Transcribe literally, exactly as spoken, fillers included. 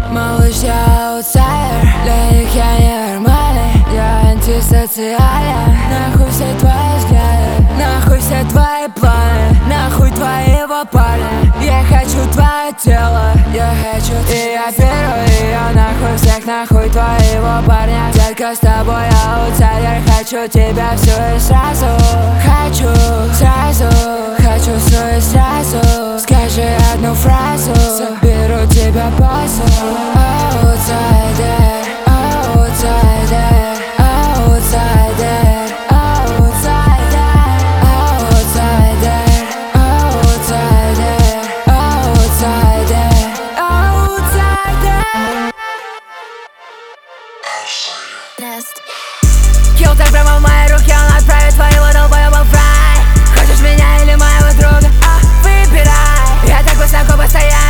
Малыш, я аутсайдер, для них я ненормальный. Я антисоциален. Нахуй все твои взгляды, нахуй все твои планы, нахуй твоего парня. Я хочу твое тело, я хочу. И я первый, и я нахуй всех, нахуй твоего парня. Детка, с тобой я аутсайдер, хочу тебя всю и сразу. Хочу сразу, хочу все и сразу. Скажи одну фразу, заберу тебя позу. Аутсайдер, аутсайдер, аутсайдер, аутсайдер, аутсайдер, аутсайдер, аутсайдер, аутсайдер. Килтер прямо в мои руки, он отправит твоего долбоеба в рай. Хочешь меня или моего друга? А, выбирай. Я так высоко постоянно.